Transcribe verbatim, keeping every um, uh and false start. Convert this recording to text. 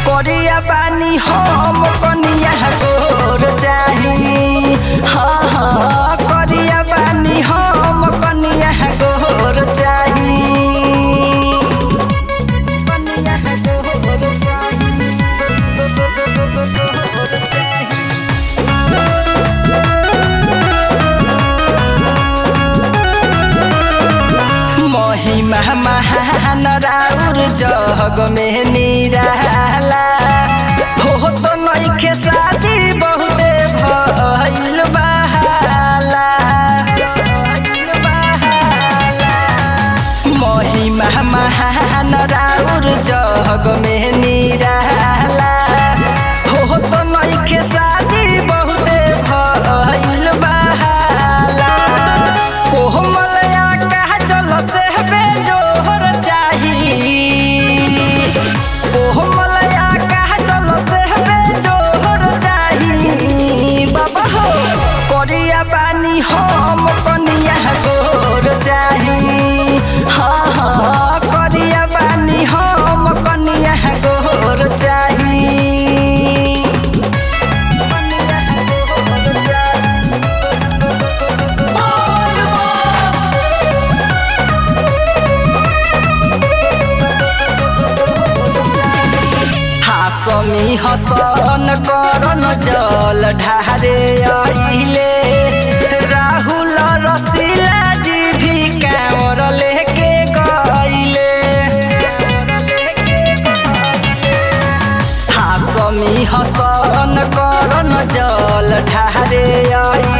करिया बानी हम कनिया गोर चाही। हाँ हाँ करिया बानी हम कनिया गोर चाही। कनिया गोर चाही, गोर चाही। महिमा महान राउर जग में निराला हो तो नइखे शादी बहुते भइल बहाला। महिमा महान राउर जग में निराला हो तो नइखे शादी बहुते भइल बहाला। कोमलया कहा चल से बेजोर चाही। कोमलया कहा चल से बेजोर चाही। बाबा हो करिया बानी हम कनिया गोर चाही। हाँ हाँ करिया बानी हम कनिया गोर चाही। हासमी हसन करन जल ढारे आइले। राहुल रसीला जी भी कांवर लेके गइले। हासमी हसन करन जल ढारे आइले।